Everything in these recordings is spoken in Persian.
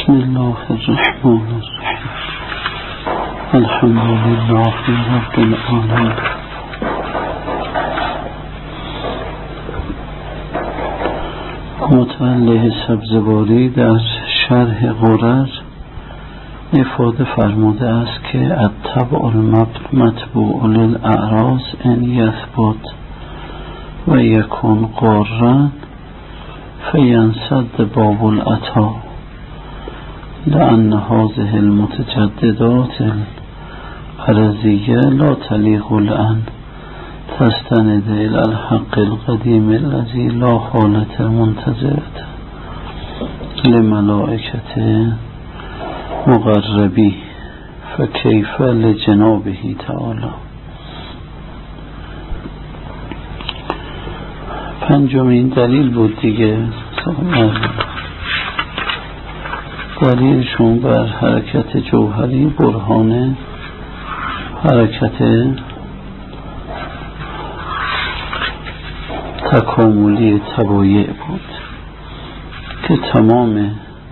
بسم الله الرحمن الرحیم. الحمد لله رب العالمین. متولي سبزواری در شرح غرض افاده فرموده است که الطبع المطبوع للاعراض ان یثبت و یکون قرن فینسد باب العطا لأن هذه المتجددات العرضية لا تليق لأن تستند إلى الحق القديم الذي لا حالة منتظرة لملائكة مقربي فكيف لجنابه تعالى. پنجمین دلیل بود دیگه، دلیلشون بر حرکت جوهری برهان حرکت تکاملی تبایع بود که تمام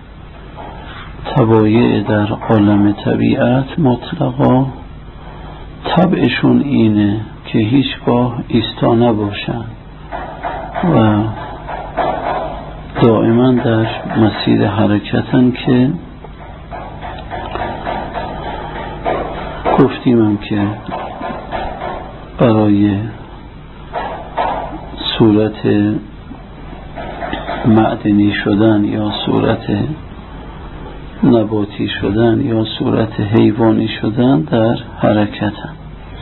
تبایع در عالم طبیعت مطلقا طبعشون اینه که هیچگاه ایستا نباشن و دائما در مسیر حرکتن که گفتیمم که برای صورت معدنی شدن یا صورت نباتی شدن یا صورت حیوانی شدن در حرکتن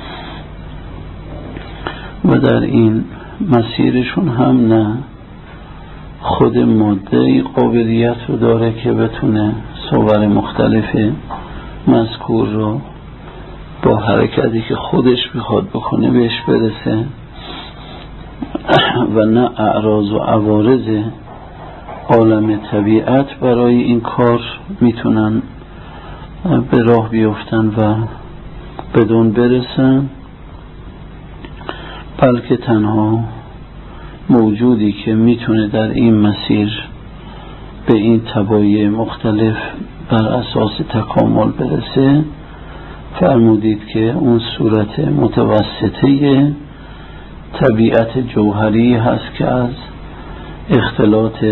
و در این مسیرشون هم نه خود ماده قابلیت رو داره که بتونه صور مختلف مذکور رو با حرکتی که خودش بخواد بکنه بهش برسه و نه اعراض و عوارض عالم طبیعت برای این کار میتونن به راه بیفتن و بدون برسن، بلکه تنها موجودی که میتونه در این مسیر به این تبایع مختلف بر اساس تکامل برسه فرمودید که اون صورت متوسطه طبیعت جوهری هست که از اختلاط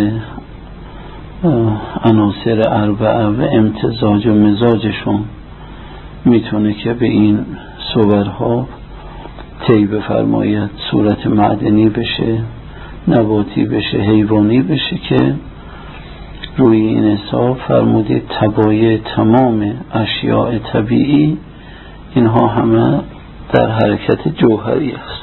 عناصر اربعه و امتزاج و مزاجشون میتونه که به این صورها طی بفرماید، صورت معدنی بشه، نباتی بشه، حیوانی بشه، که روی این حساب فرمودید تبایع تمام اشیاء طبیعی اینها همه در حرکت جوهری است.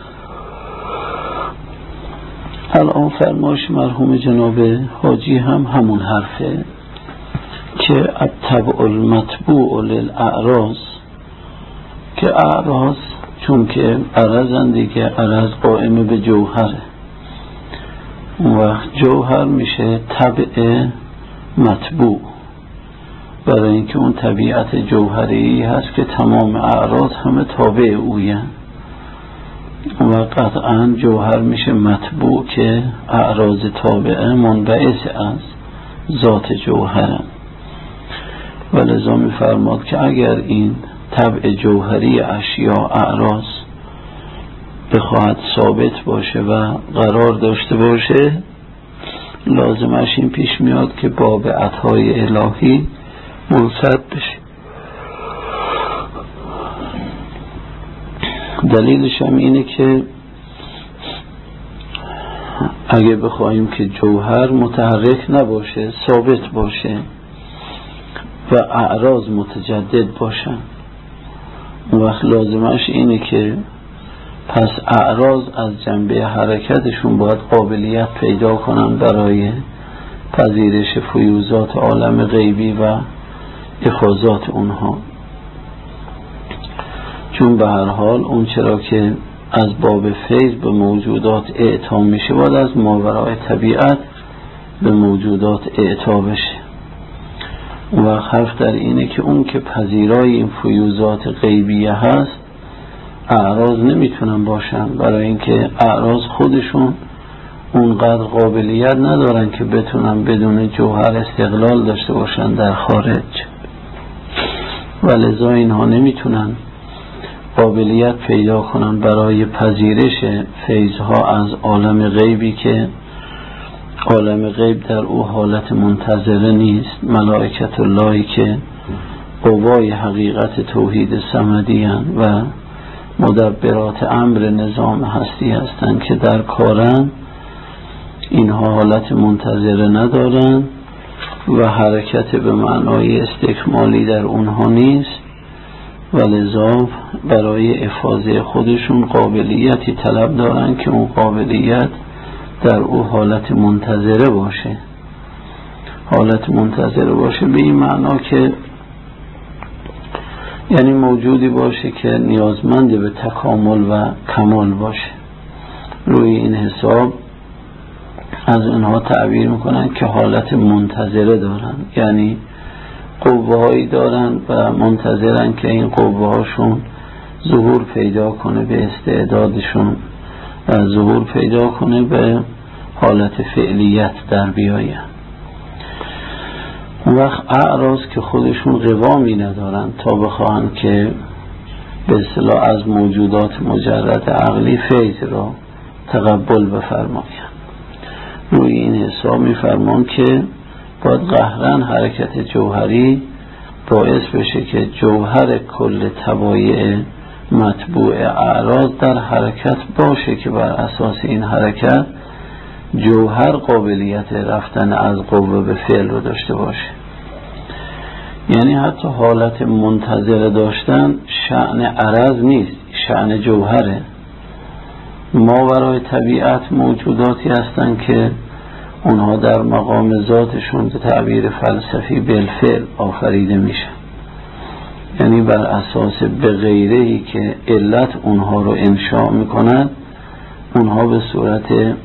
الان فرمایش مرحوم جناب حاجی هم همون حرفه که الطبع المطبوع للاعراض، که اعراض چون که عرضن دیگه، عرض قائم به جوهره، اون وقت جوهر میشه طبع مطبوع، برای اینکه اون طبیعت جوهری هست که تمام اعراض همه تابع اوین و قطعا جوهر میشه مطبوع که اعراض تابعه منبعث از ذات جوهرن. و لذا میفرماد که اگر این طبع جوهری اشیاء اعراض بخواهد ثابت باشه و قرار داشته باشه، لازمش این پیش میاد که باب عطای الهی منصد بشه. دلیلش هم اینه که اگه بخواهیم که جوهر متحرک نباشه، ثابت باشه و اعراض متجدد باشن، اون وقت لازمش اینه که پس اعراض از جنبه حرکتشون باید قابلیت پیدا کنن برای پذیرش فیوضات عالم غیبی و افاضات اونها، چون به هر حال اون چرا که از باب فیض به موجودات اعطا میشه باید از ماورای طبیعت به موجودات اعطا بشه. و حرف در اینه که اون که پذیرای این فیوضات غیبیه هست اعراض نمیتونن باشن، برای اینکه اعراض خودشون اونقدر قابلیت ندارن که بتونن بدون جوهر استقلال داشته باشن در خارج، ولذا اینها نمیتونن قابلیت پیدا کنن برای پذیرش فیضها از عالم غیبی که عالم غیب در او حالت منتظره نیست. ملائکت اللهی که قوای حقیقت توحید صمدی و مدبرات امر نظام هستی هستند که در کارن، اینها حالت منتظره ندارن و حرکت به معنای استکمالی در اونها نیست، ولذا برای افاضه خودشون قابلیتی طلب دارن که اون قابلیت در او حالت منتظره باشه. حالت منتظره باشه به این معنا که یعنی موجودی باشه که نیازمند به تکامل و کمال باشه. روی این حساب از اینها تعبیر میکنن که حالت منتظره دارن، یعنی قوه هایی دارن و منتظرن که این قوه هاشون ظهور پیدا کنه به استعدادشون و ظهور پیدا کنه به حالت فعلیت در بیاین. اون وقت اعراض که خودشون قوامی ندارن تا بخواهن که به اصطلاح از موجودات مجرد عقلی فیض را تقبل بفرماین. روی این حساب میفرمان که باید قهرن حرکت جوهری باعث بشه که جوهر کل تبایع مطبوع اعراض در حرکت باشه که بر اساس این حرکت جوهر قابلیت رفتن از قوه به فعل رو داشته باشه. یعنی حتی حالت منتظره داشتن شأن عرض نیست، شأن جوهره. ما برای طبیعت موجوداتی هستن که اونها در مقام ذاتشون به تعبیر فلسفی بالفعل آفریده میشن، یعنی بر اساس به غیرهی که علت اونها رو انشاء میکنن، اونها به صورت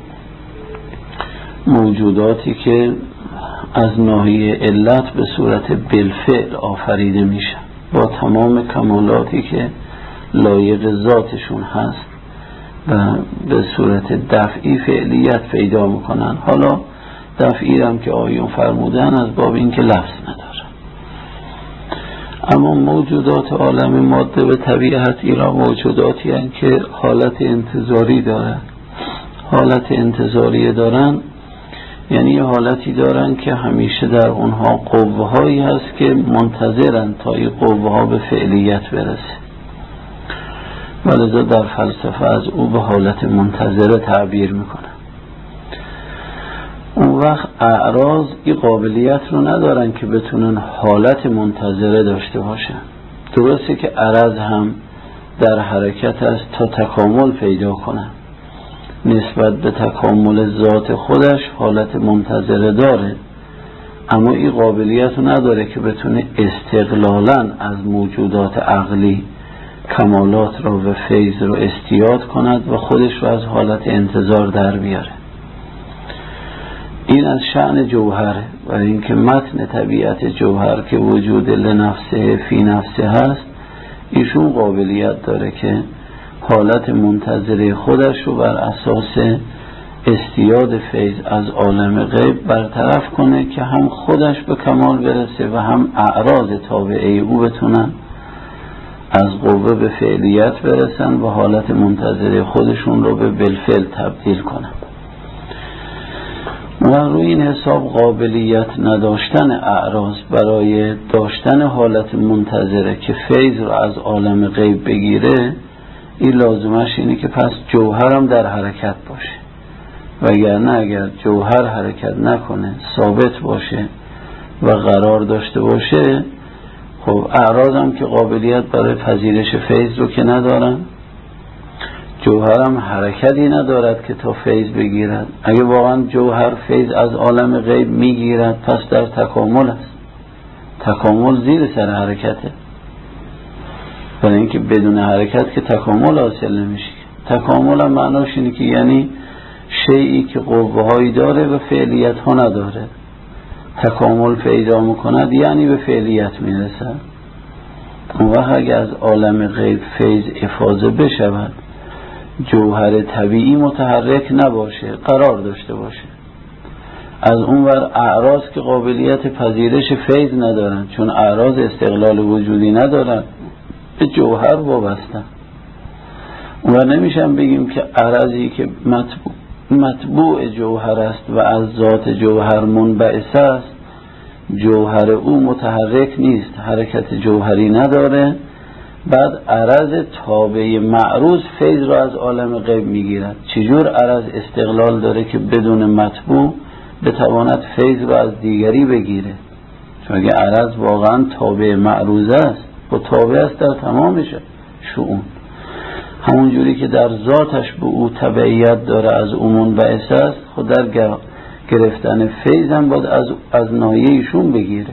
موجوداتی که از ناحیه علت به صورت بالفعل آفریده میشن با تمام کمالاتی که لایق ذاتشون هست و به صورت دفعی فعلیت پیدا میکنن. حالا دفعی هم که آیون فرمودن از باب این که لفظ نداره. اما موجودات عالم ماده به طبیعت ایران موجوداتی هستند که حالت انتظاری دارن. حالت انتظاری دارن یعنی حالتی دارن که همیشه در اونها قوه هایی هست که منتظرن تا این قوه ها به فعلیت برسه، ولذا در فلسفه از او به حالت منتظره تعبیر میکنن. اون وقت اعراض این قابلیت رو ندارن که بتونن حالت منتظره داشته باشن. درسته که عرض هم در حرکت است تا تکامل پیدا کنن، نسبت به تکامل ذات خودش حالت منتظره داره، اما این قابلیت رو نداره که بتونه استقلالاً از موجودات عقلی کمالات رو و فیض رو استیاد کند و خودش رو از حالت انتظار در بیاره. این از شأن جوهره، و اینکه متن طبیعت جوهر که وجود لنفسه فی نفسه هست، ایشون قابلیت داره که حالت منتظره خودش رو بر اساس استیاد فیض از عالم غیب برطرف کنه که هم خودش به کمال برسه و هم اعراض تابعه او بتونن از قوه به فعلیت برسن و حالت منتظره خودشون رو به بالفعل تبدیل کنن. و روی این حساب قابلیت نداشتن اعراض برای داشتن حالت منتظره که فیض رو از عالم غیب بگیره، این لازمش اینه که پس جوهر هم در حرکت باشه، وگرنه اگر جوهر حرکت نکنه ثابت باشه و قرار داشته باشه، خب اعراض هم که قابلیت برای پذیرش فیض رو که ندارن، جوهر هم حرکتی ندارد که تا فیض بگیرد. اگه واقعا جوهر فیض از عالم غیب میگیرد پس در تکامل است. تکامل زیر سر حرکته، برای اینکه بدون حرکت که تکامل حاصل نمیشه. تکامل هم معناش اینه که یعنی شیئی که قوه هایی داره و فعلیت ها نداره، تکامل پیدا میکند یعنی به فعلیت میرسد. اون وقت اگه از عالم غیب فیض افاضه بشود جوهر طبیعی متحرک نباشه، قرار داشته باشه. از اونور اعراض که قابلیت پذیرش فیض ندارن، چون اعراض استقلال وجودی ندارن، به جوهر وابستن. و نمیشن بگیم که عرضی که مطبوع جوهر است و از ذات جوهر منبعث است، جوهر او متحرک نیست، حرکت جوهری نداره، بعد عرض تابع معروض فیض را از عالم غیب میگیرد. چجور عرض استقلال داره که بدون مطبوع بتواند فیض را از دیگری بگیره؟ چون اگه عرض واقعا تابع معروض است و تابع است در تمام شؤون، همون جوری که در ذاتش به او تبعیت داره از او منبعث است، خود در گرفتن فیض هم باید از ناحیه ایشون بگیره.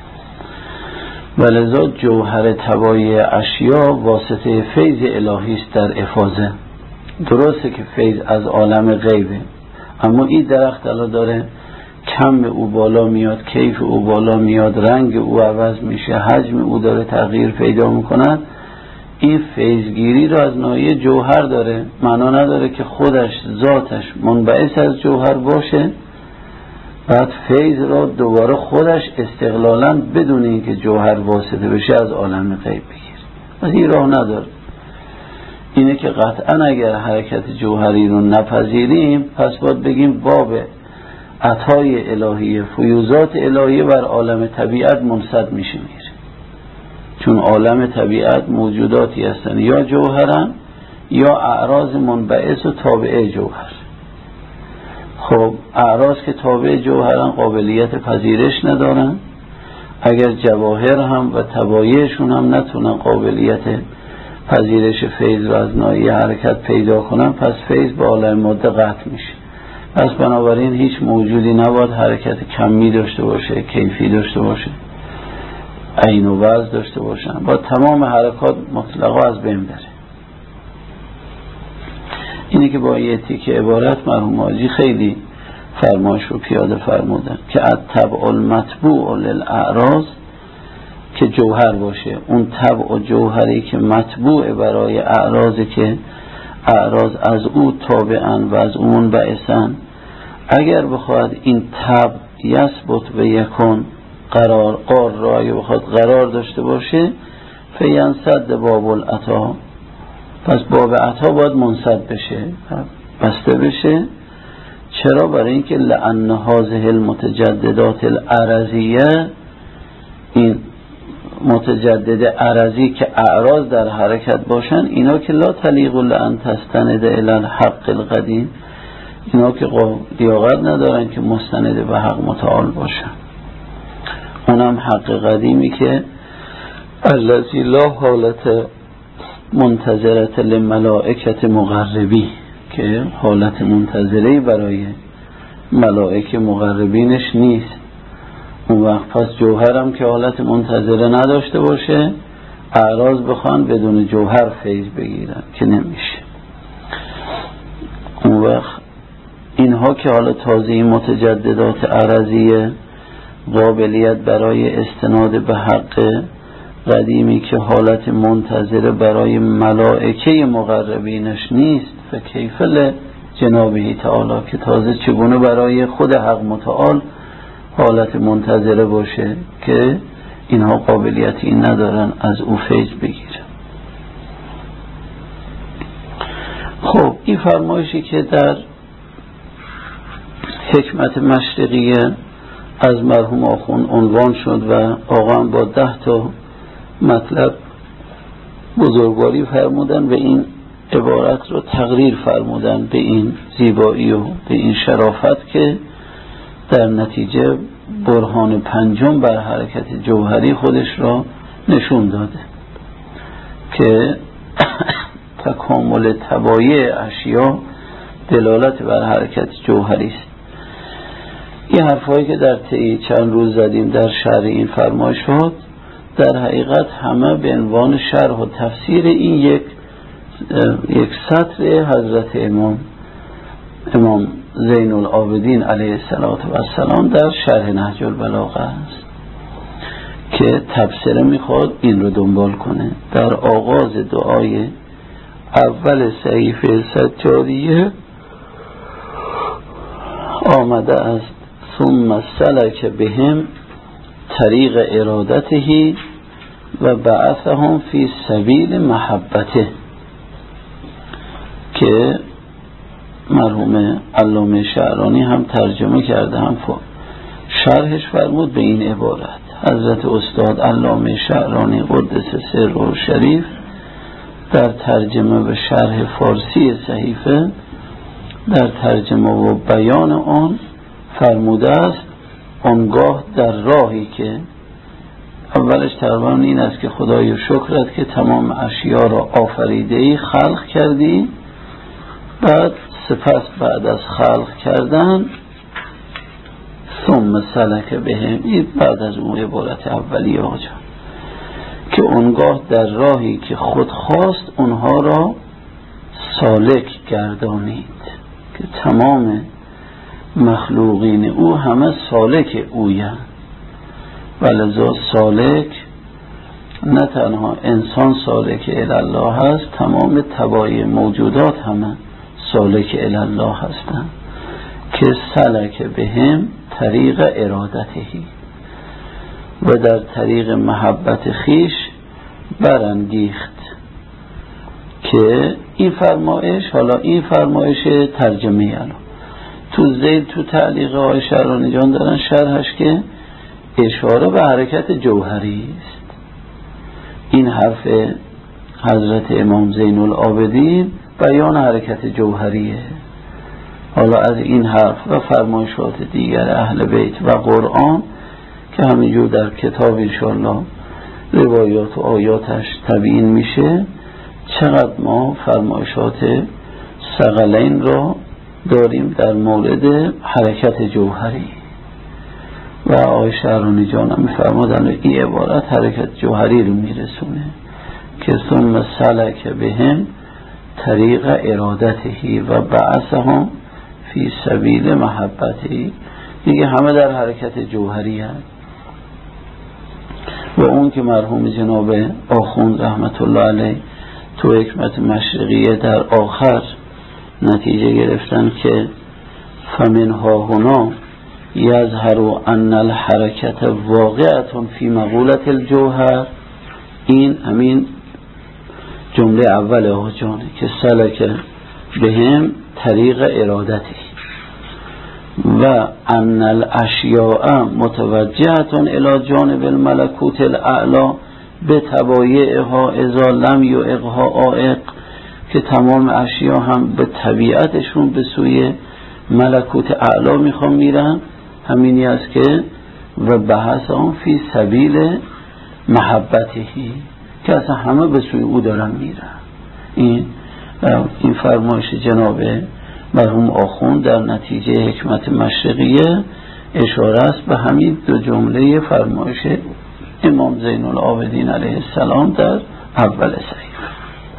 ولذا جوهر طبایع اشیا واسطه فیض الهی است در افاضه. درسته که فیض از عالم غیبه، اما این درخت الان داره کم او بالا میاد، کیف او بالا میاد، رنگ او عوض میشه، حجم او داره تغییر پیدا میکنه. این فیضگیری را از ناحیه جوهر داره، معنا نداره که خودش ذاتش منبعث از جوهر باشه بعد فیض را دوباره خودش استقلالا بدون اینکه جوهر واسطه بشه از عالم غیب بگیر. از این راه نداره. اینه که قطعا اگر حرکت جوهری رو نپذیریم، پس باید بگیم باب عطای الهی، فیوزات الهی بر عالم طبیعت منصب میشه میره. چون عالم طبیعت موجوداتی هستن یا جوهرن یا اعراض منبعث و تابع جوهر. خب اعراض که تابع جوهرن قابلیت پذیرش ندارن، اگر جواهر هم و تبایعشون هم نتونن قابلیت پذیرش فیض را از ناحیه حرکت پیدا کنن، پس فیض با عالم ماده قطع میشه. پس بنابراین هیچ موجودی نباید حرکت کمی داشته باشه، کیفی داشته باشه، عین و وضع داشته باشن، با تمام حرکات مطلقا از بین بره. اینه که با یه تیکه عبارت مرحوم حاجی خیلی فرمایش رو پیاده فرمودن که الطبع المطبوع للاعراض، که جوهر باشه اون طبع و جوهری که مطبوع برای اعراضی که اعراض از او تابعن و از اون منبعثن. اگر بخواد این طبع یثبت و یکون قرار را اگه بخواد قرار داشته باشه، فینصد باب العطا، پس باب عطا باید منصب بشه، بسته بشه. چرا؟ برای اینکه لأن هذه المتجددات العرضیه، این متجدد عرضی که اعراض در حرکت باشن، اینا که لا تلیق لأن تستند الی الحق القدیم، اینا که لیاقت ندارن که مستند به حق متعال باشن. اونم حق قدیمی که الذی لا حالت منتظرت لملائکت مقربی، که حالت منتظری برای ملائکه مقربینش نیست. اون وقت پس جوهرم که حالت منتظره نداشته باشه، اعراض بخوان بدون جوهر فیض بگیرن که نمیشه. اون وقت اینها که حالا تازه این متجددات عرضیه قابلیت برای استناد به حق قدیمی که حالت منتظره برای ملائکه مقربینش نیست، فکیف لجنابه تعالی، که تازه چگونه برای خود حق متعال حالت منتظره باشه که اینها قابلیتی این ندارن از او فیض بگیرن. خب این فرمایشی که در حکمت مشرقیه از مرحوم آخوند عنوان شد و آقا با 10 تا مطلب بزرگواری فرمودن و این عبارت رو تقریر فرمودن به این زیبایی و به این شرافت که در نتیجه برهان پنجم بر حرکت جوهری خودش را نشون داده که تکامل طبایع اشیا دلالت بر حرکت جوهری است. این حرفایی که در طی چند روز زدیم در شرح این فرمایشات در حقیقت همه به عنوان شرح و تفسیر این یک سطر حضرت امام زین العابدین علیه السلام در شرح نهج البلاغه است که تفسیر میخواد این رو دنبال کنه. در آغاز دعای اول صحیفه سجادیه آمده است ثم سلک بهم طریق ارادته و بعثهم فی سبیل محبته، که مرحوم علامه شعرانی هم ترجمه کرده هم شرحش فرمود به این عبارت. حضرت استاد علامه شعرانی قدس سره شریف در ترجمه به شرح فارسی صحیفه در ترجمه و بیان آن فرموده است آنگاه در راهی که اولش تقریبا این است که خدای شکرت که تمام اشیا را آفریده‌ای، خلق کردی، بعد سپس بعد از خلق کردن ثم سلک بهم، این بعد از اون عبارت اولی آجا که اونگاه در راهی که خود خواست اونها را سالک گردانید، که تمام مخلوقین او همه سالک اویند و لذا سالک نه تنها انسان سالک الله هست، تمام تبای موجودات همه سالک الله هستند که سلک بهم طریق ارادتهی و در طریق محبت خیش برانگیخت. که این فرمایش، حالا این فرمایش ترجمه الان تو زید تو تعلیق های شعرانی جان دارن شرحش که اشاره به حرکت جوهری است. این حرف حضرت امام زین العابدین بیان حرکت جوهریه. حالا از این حرف و فرمایشات دیگر اهل بیت و قرآن که همینجور در کتاب انشاءالله روایات و آیاتش تبیین میشه، چقدر ما فرمایشات ثقلین را داریم در مورد حرکت جوهری. و آقای شعرانی جان هم میفرمادن این عبارت حرکت جوهری رو میرسونه که ثم سلک بهم طریق ارادتهی و بعثهم فی سبیل محبتی، دیگه همه در حرکت جوهری هست. و اون که مرحوم جناب آخوند رحمت الله علیه تو حکمت مشرقیه در آخر نتیجه گرفتن که فمنها هنا یظهر ان الحرکت واقعه فی مقولت الجوهر، این همین جمله اول آجانه که سلک بهم طریق ارادتی و ان الاشیاء متوجهه الی جانب الملکوت الاعلی به تبایعها اذا لم یعقها عائق، که تمام اشیا هم به طبیعتشون به سوی ملکوت اعلی میخوان میرن. همینی است که و بحث آن فی سبیل محبتهی، که اصلا همه به سوی او دارن میرن. این فرمایش جناب مرحوم آخوند در نتیجه حکمت مشرقیه اشاره است به همین دو جمله فرمایش امام زین العابدین علیه السلام در اول صحیفه.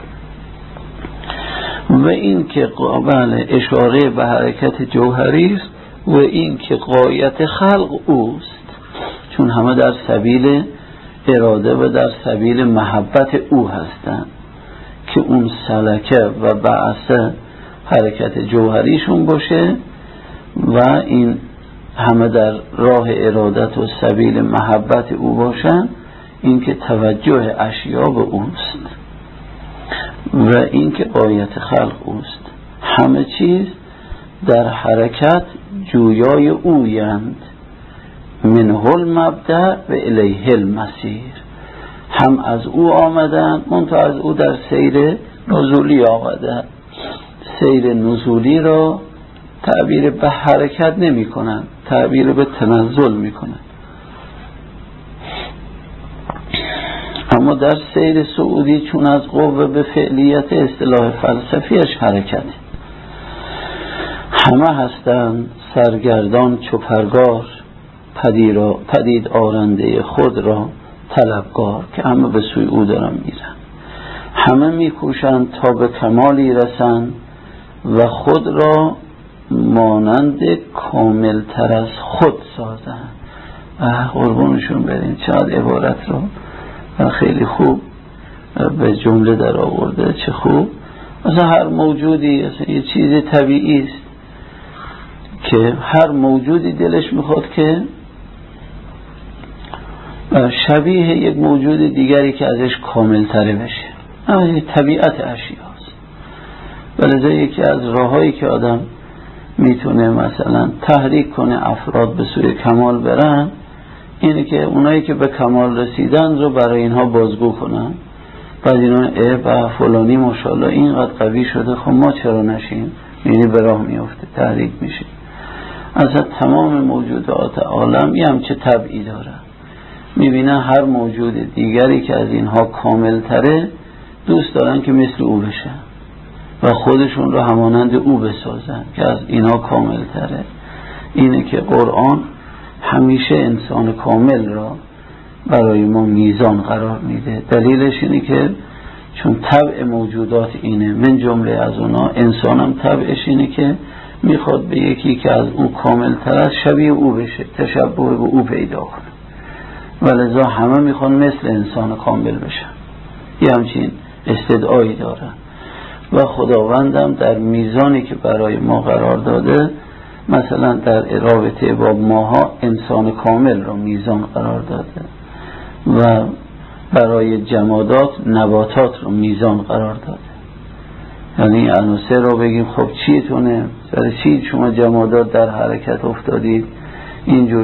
و این که قابل اشاره به حرکت جوهری است و این که غایت خلق اوست، چون همه در سبیل اراده و در سبیل محبت او هستند، که اون سلکه و بعثه حرکت جوهریشون باشه و این همه در راه ارادت و سبیل محبت او باشن، این که توجه اشیا به اوست و این که غایت خلق اوست. همه چیز در حرکت جویای اویند، منه المبدأ و الیه المسیر، هم از او آمدن منتها از او در سیر نزولی آمدن. سیر نزولی را تعبیر به حرکت نمی کنن، تعبیر به تنزل می کنن. اما در سیر سعودی چون از قوه به فعلیت اصطلاح فلسفیش حرکت، همه هستند سرگردان چوپرگار پدید آرنده خود را طلبگار، که همه به سوی او دارن میرن. همه میکوشند تا به کمالی رسند و خود را مانند کامل تر از خود سازند. قربونشون بریم چقدر عبارت رو خیلی خوب به جمله در آورده، چه خوب مثلا هر موجودی یه چیز طبیعی است که هر موجودی دلش میخواد که شبیه یک موجود دیگری که ازش کامل تره بشه. این طبیعت اشیاست. ولذا یکی از راهایی که آدم میتونه مثلا تحریک کنه افراد به سوی کمال برن اینه که اونایی که به کمال رسیدن رو برای اینها بازگو کنن. بعد اینا با فلانی ماشاءالله اینقدر قوی شده، خب ما چرا نشیم؟ یعنی به راه میفته، تحریک میشه. اصلا تمام موجودات عالم یه همچه طبعی داره، میبینن هر موجود دیگری که از اینها کامل تره دوست دارن که مثل او بشن و خودشون رو همانند او بسازن که از اینها کامل تره. اینه که قرآن همیشه انسان کامل را برای ما میزان قرار میده. دلیلش اینه که چون طبع موجودات اینه، من جمله از اونا انسان هم طبعش اینه که میخواد به یکی که از او کامل تر است شبیه او بشه، تشبه به او پیدا کنه. ولذا همه میخوان مثل انسان کامل بشن، یه همچین استدعایی داره و خداوندم در میزانی که برای ما قرار داده، مثلا در رابطه با ماها انسان کامل رو میزان قرار داده و برای جمادات نباتات رو میزان قرار داده. یعنی عناصر رو بگیم خب چیتونه، برای چی شما جمادات در حرکت افتادید، اینجور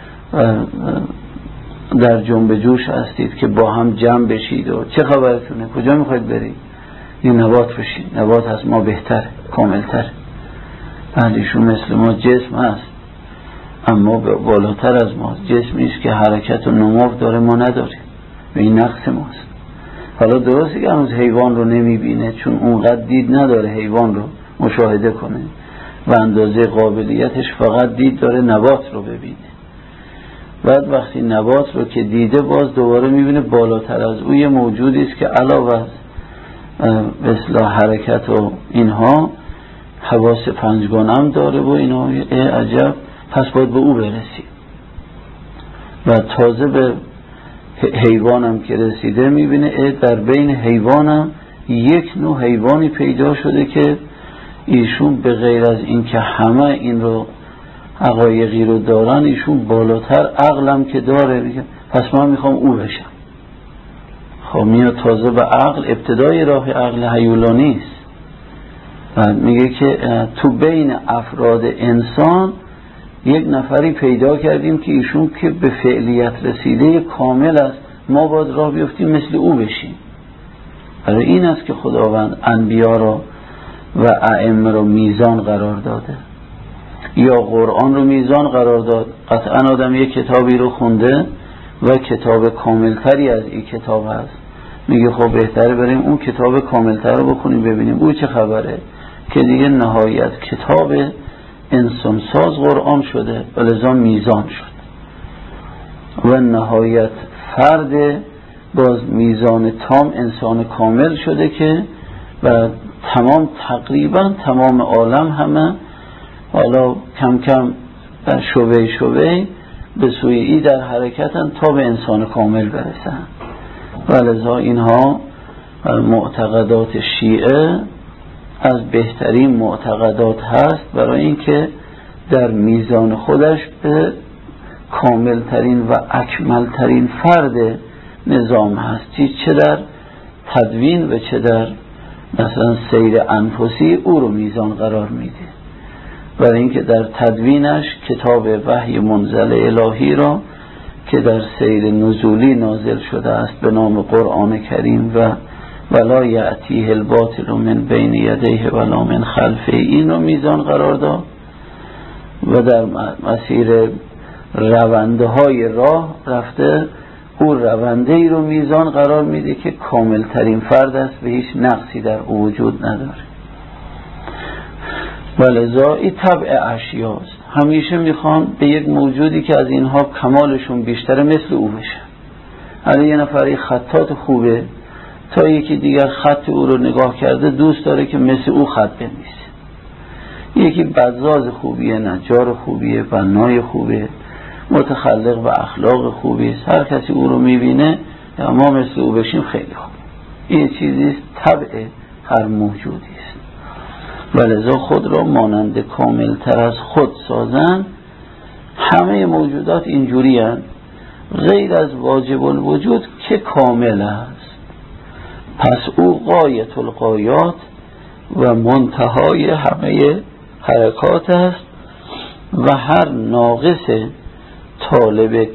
در جنب جوش هستید که با هم جمع بشید و چه خبرتونه، کجا میخواید برید؟ این نبات بشید، نبات از ما بهتر کاملتر. اهلیشون مثل ما جسم هست اما بالاتر از ما، جسمیست که حرکت و نمو داره ما نداریم و این نقص ماست. حالا درسته که هنوز حیوان رو نمیبینه چون اونقدر دید نداره حیوان رو مشاهده کنه و اندازه قابلیتش فقط دید داره نبات رو ببینه. بعد وقتی نبات رو که دیده باز دوباره میبینه بالاتر از او یه موجودی است که علاوه از اصلاح حرکت و اینها حواس پنجگانه هم داره و اینها، عجب، پس باید به او برسیم. و تازه به حیوانم که رسیده میبینه در بین حیوانم یک نوع حیوانی پیدا شده که ایشون به غیر از این که همه این رو حقایقی رو دارن، ایشون بالاتر عقلم که داره، میگه پس من میخوام او بشم. خب میاد تازه به عقل، ابتدای راه عقل هیولانی است و میگه که تو بین افراد انسان یک نفری پیدا کردیم که ایشون که به فعلیت رسیده کامل است، ما باید راه بیفتیم مثل او بشیم. برای این است که خداوند انبیا را و ائمه را میزان قرار داده یا قرآن رو میزان قرار داد. قطعا آدم یک کتابی رو خونده و کتاب کاملتری از این کتاب هست، میگه خب بهتره بریم اون کتاب کاملتر رو بخونیم ببینیم او چه خبره، که دیگه نهایت کتاب انسان ساز قرآن شده و لذا میزان شد و نهایت فرد باز میزان تام انسان کامل شده که و تمام تقریبا تمام عالم همه حالا کم کم در شبه به سوی ای در حرکتن تا به انسان کامل برسن. و لذا اینها معتقدات شیعه از بهترین معتقدات هست برای اینکه در میزان خودش به کاملترین و اکملترین فرد نظام هست، چه در تدوین و چه در مثلا سیر انفسی او رو میزان قرار میده. برای اینکه در تدوینش کتاب وحی منزل الهی را که در سیر نزولی نازل شده است به نام قرآن کریم و ولا یأتیه الباطل من بین یدیه ولا من خلفه، این رو میزان قرار داد و در مسیر رونده های راه رفته او رونده ای رو میزان قرار میده که کامل ترین فرد است و هیچ نقصی در او وجود نداره. ولذا این طبع اشیاست، همیشه میخوان به یک موجودی که از اینها کمالشون بیشتره مثل او بشه. حالا یه نفری خطات خوبه تا یکی دیگر خط او رو نگاه کرده دوست داره که مثل او خط بنویسه. یکی بزاز خوبیه، نجار خوبیه، بنای خوبه، متخلق و اخلاق خوبی، هر کسی او رو میبینه ما مثل او بشیم خیلی خوب. این چیزی طبع هر موجودی است. ولذا خود را مانند کامل تر از خود سازند. همه موجودات اینجوری هستند، غیر از واجب الوجود که کامل است. پس او غایت الغایات و منتهای همه حرکات است و هر ناقص طالب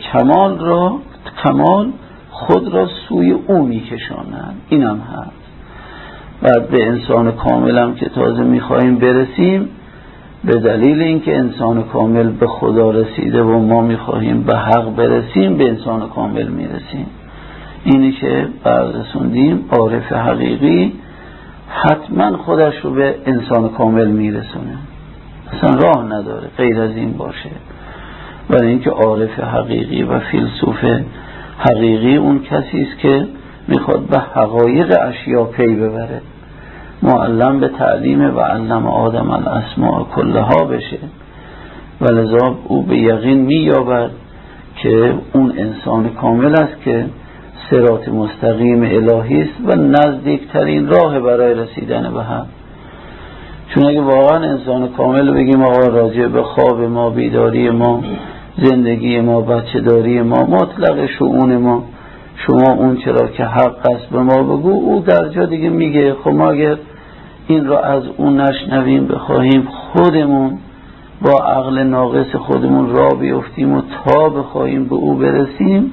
کمال خود را سوی او میکشانند. این هم هست. بعد به انسان کامل هم که تازه میخواهیم برسیم، به دلیل اینکه انسان کامل به خدا رسیده و ما میخواهیم به حق برسیم، به انسان کامل میرسیم. اینی که بررسوندیم، عارف حقیقی حتما خودش رو به انسان کامل میرسونه، اصلا راه نداره غیر از این باشه. برای اینکه عارف حقیقی و فیلسوف حقیقی اون کسی است که میخواد به حقایق اشیا پی ببره، معلم به تعلیم و علم آدم الاسماء کلها بشه. ولذا او به یقین مییابد که اون انسان کامل است که صراط مستقیم الهی است و نزدیکترین راه برای رسیدن به حق. چون اگه واقعا انسان کامل بگیم آقا راجع به خواب ما، بیداری ما، زندگی ما، بچه داری ما، مطلق شؤون ما، شما اون چرا که حق است به ما بگو، او در جا دیگه میگه خب ما اگر این را از اون نشنویم بخواهیم خودمون با عقل ناقص خودمون را بیفتیم و تا بخواهیم به او برسیم،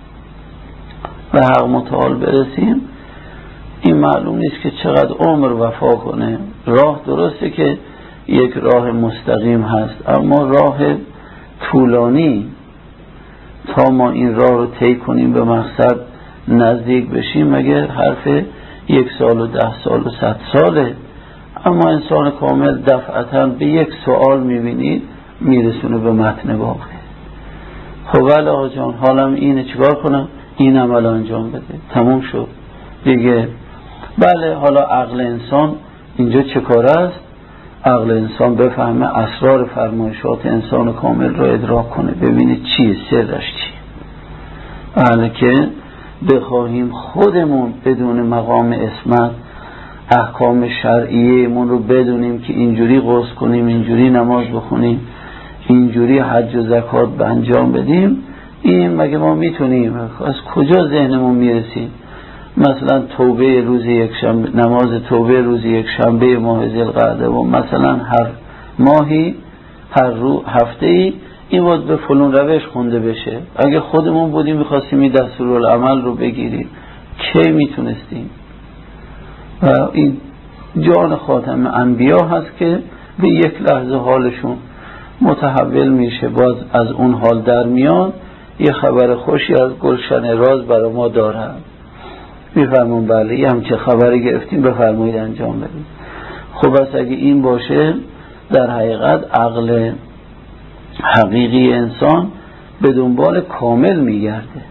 به حق متعال برسیم، این معلوم نیست که چقدر عمر وفا کنه. راه درسته که یک راه مستقیم هست، اما راه طولانی تا ما این راه رو طی کنیم به مقصد نزدیک بشیم، مگر حرف 1 سال و 10 سال و 100 ساله. اما انسان کامل دفعتاً به یک سوال میبینید میرسونه به متن واقع. خب ولی آقا جان حالم اینه، چیکار کنم؟ این عمل انجام بده، تموم شد دیگه. بله حالا عقل انسان اینجا چه کار است؟ عقل انسان بفهمه اسرار فرمایشات انسان کامل را ادراک کنه، ببینه چیه، سرش چیه. بله که بخواهیم خودمون بدون مقام اسمت احکام شرعیه من رو بدونیم که اینجوری غسل کنیم، اینجوری نماز بخونیم، اینجوری حج و زکات به انجام بدیم، این مگه ما میتونیم؟ از کجا ذهنمون میرسیم؟ مثلا توبه روز یک شنبه، نماز توبه روز یک شنبه ماه ذوالقعده و مثلا هر ماهی هر هفته‌ای این باید به فلان روش خونده بشه. اگه خودمون بودیم میخواستیم این دستورالعمل رو بگیریم، کی میتونستیم؟ و این جان خاتم انبیا هست که به یک لحظه حالشون متحول میشه، باز از اون حال در میان یه خبر خوشی از گلشن راز برای ما دارن. میفرمون بله یه همچه خبری گرفتیم بفرمایید انجام بدیم. خب از اگه این باشه در حقیقت عقل حقیقی انسان به دنبال کامل میگرده.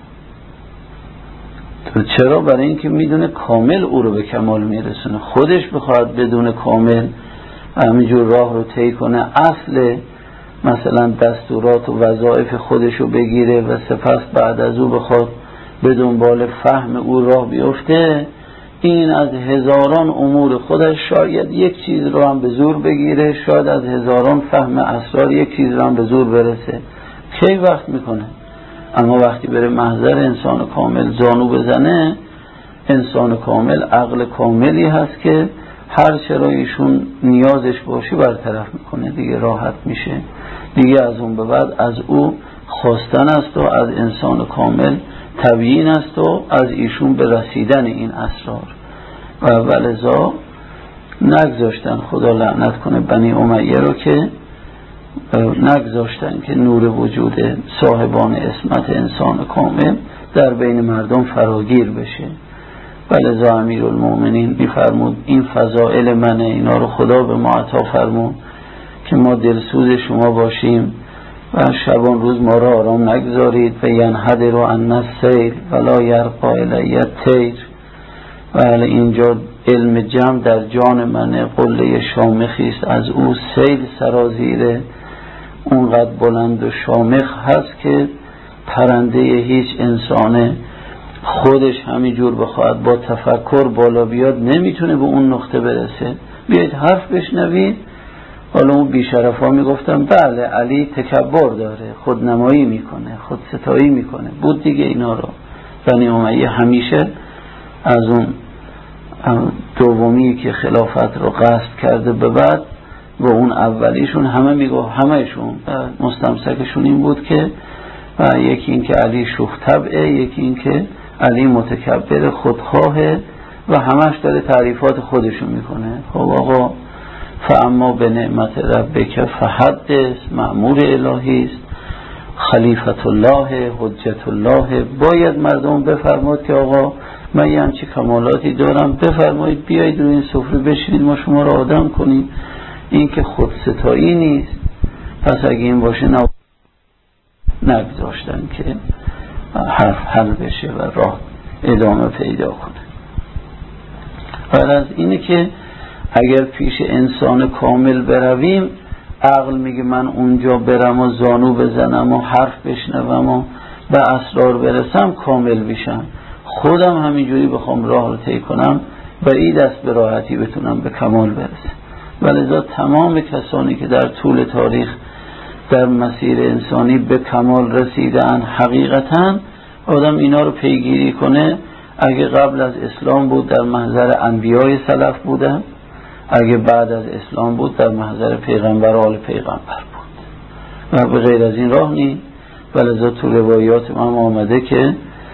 چرا؟ برای اینکه میدونه کامل او رو به کمال میرسونه. خودش بخواد بدون کامل همینجور راه رو طی کنه، اصل مثلا دستورات و وظایف خودش رو بگیره و سپس بعد از او بخواد به دنبال فهم او راه بیفته، این از هزاران امور خودش شاید یک چیز رو هم به زور بگیره، شاید از هزاران فهم اسرار یک چیز رو هم به زور برسه. کی وقت میکنه؟ اما وقتی بره محضر انسان کامل زانو بزنه، انسان کامل عقل کاملی هست که هر چرا ایشون نیازش باشه برطرف میکنه، دیگه راحت میشه. دیگه از اون به بعد از او خواستن است و از انسان کامل تبیین است و از ایشون به رسیدن این اسرار. و ولذا نگذاشتن، خدا لعنت کنه بنی امیه رو، که نگذاشتن که نور وجود صاحبان اسمت انسان کامل در بین مردم فراگیر بشه. ولذا امیرالمومنین میفرمود این فضائل منه، اینا رو خدا به ما عطا فرمود که ما دلسوز شما باشیم و شبان روز ما را آرام نگذارید و ینحدر عنا السیل ولا یرقی الی الطیر. و اینجا علم جمع در جان منه، قله شامخی است از او سیل سرازیره، اونقدر بلند و شامخ هست که پرنده هیچ انسان خودش همینجور بخواد با تفکر بالا بیاد نمیتونه به اون نقطه برسه. بیاید حرف بشنوید. حالا اون بیشرف ها میگفتن بله علی تکبر داره، خودنمایی میکنه، خودستایی میکنه، بود دیگه اینا رو. بنی امیه همیشه از اون دومی که خلافت رو قصد کرده به بعد و اون اولیشون همه میگفت، همهشون مستمسکشون این بود که یکی این که علی شوخ طبعه، یکی این که علی متکبر خودخواهه و همش داره تعریفات خودشون میکنه. خب آقا فاما به نعمت ربک فحدث، مأمور الهی است، خلیفت الله، حجت الله، باید مردم بفرماد که آقا من یه همچی کمالاتی دارم، بفرمایید بیایید روی این سفره بشینید ما شما را آدم کنیم. این که خودستایی نیست. پس اگه این باشه نگذاشتن که حرف حل بشه و راه ادامه پیدا کنه. ولی از اینه که اگر پیش انسان کامل برویم، عقل میگه من اونجا برم و زانو بزنم و حرف بشنوم و به اسرار برسم کامل بشم. خودم همینجوری بخوام راه رو طی کنم بعید است به راحتی بتونم به کمال برسم. ولذا تمام کسانی که در طول تاریخ در مسیر انسانی به کمال رسیدن، حقیقتا آدم اینا رو پیگیری کنه، اگه قبل از اسلام بود در محضر انبیای سلف بودن، اگه بعد از اسلام بود در محضر پیغمبر آل پیغمبر بود و به غیر از این راه نی. ولذا تو روایات ما آمده که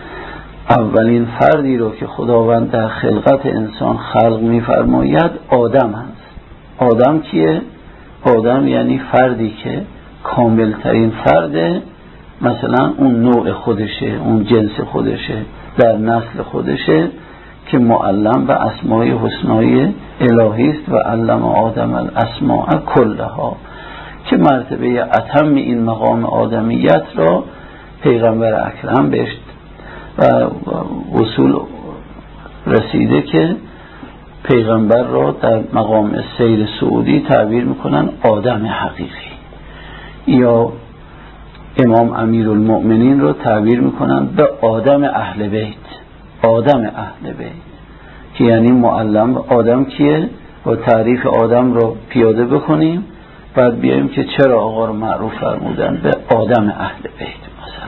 اولین فردی رو که خداوند در خلقت انسان خلق می‌فرماید آدم هست. آدم کیه؟ آدم یعنی فردی که کاملترین فرده، مثلا اون نوع خودشه، اون جنس خودشه، در نسل خودشه، که معلم به اسمای حسنای الهی است و علم آدم الاسماء کلها، که مرتبه اتم این مقام آدمیت را پیغمبر اکرم بهش و وصول رسیده که پیغمبر را در مقام سیر سعودی تعبیر میکنن آدم حقیقی، یا امام امیرالمؤمنین رو تعبیر میکنن به آدم اهل بیت. آدم اهل بیت که یعنی معلم آدم کیه و تعریف آدم رو پیاده بکنیم، بعد بیاییم که چرا آقا رو معروف فرمودن به آدم اهل بیت.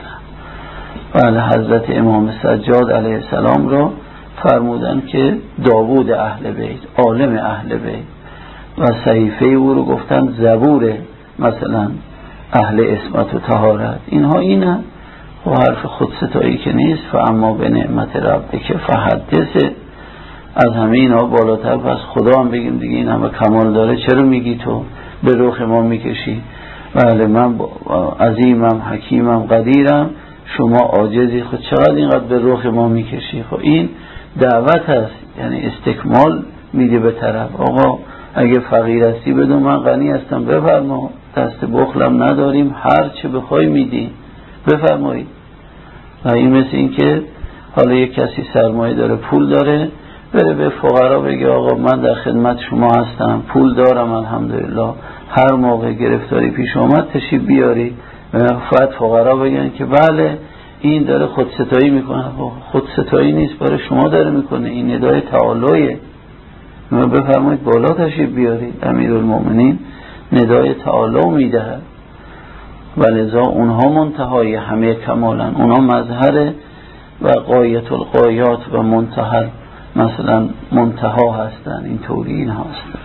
مثلا و حضرت امام سجاد علیه السلام رو فرمودن که داوود اهل بیت، عالم اهل بیت، و صحیفه او رو گفتن زبور مثلا اهل عصمت و طهارت. اینها اینه و حرف خودستایی که نیست. فاما به نعمت ربک فحدث، از همه اینا بالاتر پس خدا هم بگیم دیگه، این همه کمال داره چرا میگی تو به رخ ما میکشی؟ بله من عظیمم، حکیمم، قدیرم، شما عاجزی، خود چقدر اینقدر به رخ ما میکشی؟ خب این دعوت هست، یعنی استکمال میده به طرف. آقا اگه فقیر هستی بدون من غنی هستم، بفرما، دست بخلم نداریم، هر چه بخوای میدیم، بفرمایید. و این مثل این که حالا یک کسی سرمایه داره، پول داره، بره به فقرا بگه آقا من در خدمت شما هستم، پول دارم الحمدلله، هر موقع گرفتاری پیش آمد تشریف بیاری. فقط فقرا بگن که بله این داره خودستایی میکنه. خودستایی نیست، برای شما داره میکنه، این ندای تعالیه. بفرمایید بالا تشریف بیارید. امیرالمؤمنین ندای تعالی میدهد، ولذا اونها منتهای همه کمالن، اونها مظهر و غایت الغایات و منتهى مثلا منتها هستن. این طوری این هستن.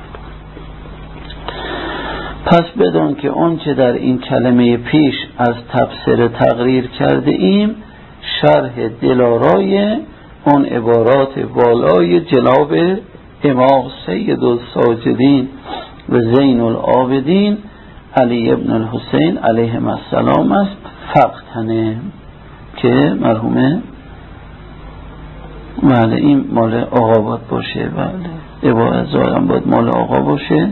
پس بدون که اون چه در این کلمه پیش از تفسیر تقریر کرده ایم، شرح دلارای اون عبارات بالای جناب امام سید الساجدین و زین العابدین علی ابن الحسین علیهم السلام است. فقطنه که مرحومه بله این مال آقا باید باشه، بله عبارت ظاهرم باید مال آقا باشه،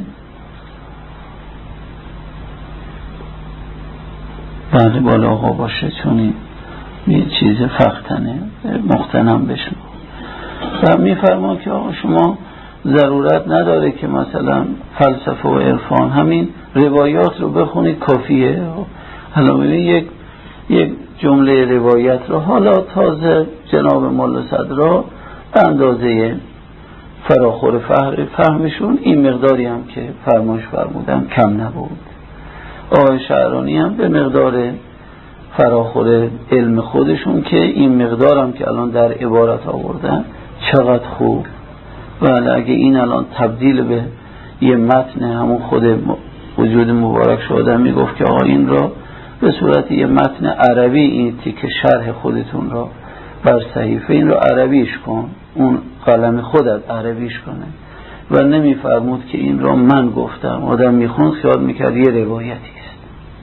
بله مال آقا باشه، چون این یه چیز فقطنه مختنم بشن. و میفرمان که آقا شما ضرورت نداره که مثلا فلسفه و عرفان، همین روایات رو بخونید کافیه. حالا ببین یک جمله روایت رو حالا تازه جناب مولا صدرا به اندازه فراخور فهمشون این مقداری هم که فرمایش فرمودن کم نبود. آقای شعرانی هم به مقدار فراخور علم خودشون که این مقدار هم که الان در عبارت آوردن چقدر خوب. ولی اگه این الان تبدیل به یه متن همون خود وجود مبارک شده میگفت که آقا این را به صورت یه متن عربی این تیکه شرح خودتون را بر صحیفه این را عربیش کن، اون قلم خودت عربیش کنه و نمیفرمود که این را من گفتم. آدم میخوند خیال میکرد یه روایتی است.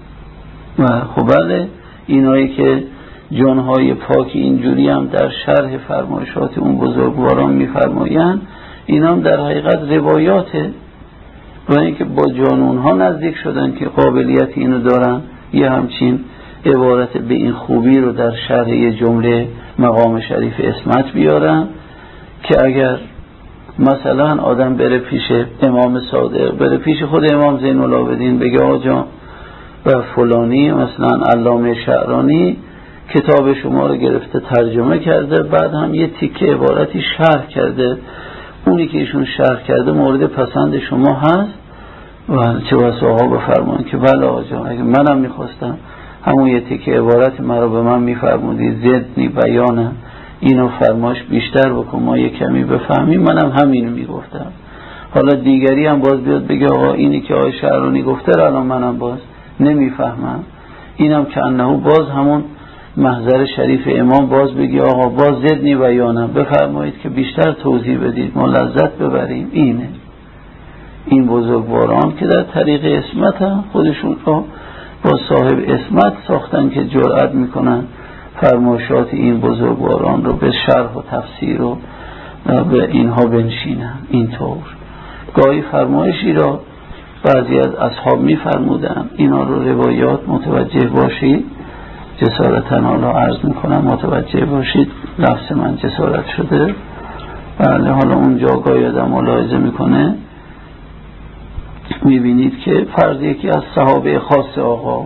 و خب بله اینایی که جانهای پاکی اینجوری هم در شرح فرمایشات اون بزرگواران میفرمایند، این هم در حقیقت روایاته و اینکه با جانونها نزدیک شدن که قابلیت اینو دارن یه همچین عبارت به این خوبی رو در شرح یه جمله مقام شریف اسمت بیارن که اگر مثلا آدم بره پیش امام صادق، بره پیش خود امام زین العابدین بگه آجا و فلانی مثلا علامه شعرانی کتاب شما رو گرفته ترجمه کرده، بعد هم یه تیکه عبارتی شرح کرده، اونی که ایشون شرح کرده مورد پسند شما هست و چه واسه آقا بفرمایید که بله آجا اگه منم میخواستم همون یه تیکه عبارت مرا به من میفرمودی زدنی بیانم اینو فرماش بیشتر بکن ما یه کمی بفهمیم، منم همینو میگفتم. حالا دیگری هم باز بیاد بگه آقا اینی که آقای شعرانی گفته الان منم باز نمیفهمم، اینم که انهو باز همون محضر شریف امام باز بگی آقا باز زدنی بیانم بفرمایید که بیشتر توضیح بدید ما لذت ببریم. اینه این بزرگواران که در طریق اسمت هم خودشون رو با صاحب اسمت ساختن که جرأت میکنن فرمایشات این بزرگواران رو به شرح و تفسیر و به اینها بنشینن. اینطور گاهی فرمایشی را بعضی از اصحاب میفرمودن، اینا رو روایات متوجه باشید، جسارتاً حالا عرض میکنم متوجه باشید، لفظ من جسارت شده. بله حالا اونجا گاهی آدم ملاحظه میکنه میبینید که فرض یکی از صحابه خاص آقا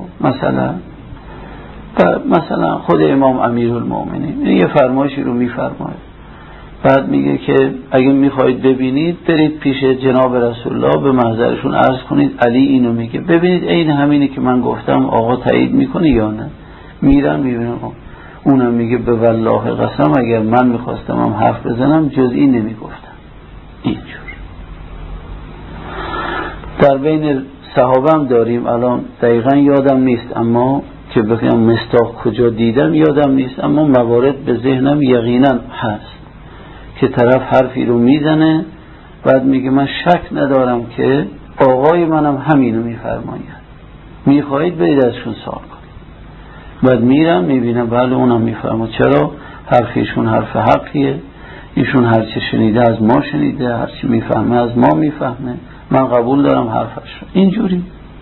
مثلا خود امام امیرالمومنین یه فرمایشی رو میفرماید، بعد میگه که اگه میخواید ببینید برید پیش جناب رسول الله به محضرشون عرض کنید علی اینو میگه، ببینید این همینی که من گفتم آقا تایید میکنه یا نه. میرم میبینم اونم میگه به والله قسم اگر من میخواستم هم حرف بزنم جز این نمیگفتم. اینجور در بین صحابه هم داریم، الان دقیقا یادم نیست اما که بگم مستاق کجا دیدم یادم نیست، اما موارد به ذهنم یقینا هست که طرف حرفی رو میزنه بعد میگه من شک ندارم که آقای منم همینو میفرماید، میخواهید برید ازشون سوال کنید. بعد میرم میبینم بله اونم میفرماید. چرا؟ حرفیشون حرف حقیه، ایشون هرچی شنیده از ما شنیده، هرچی میفهمه از ما میفهمه، من قبول دارم حرفش رو. اینجوری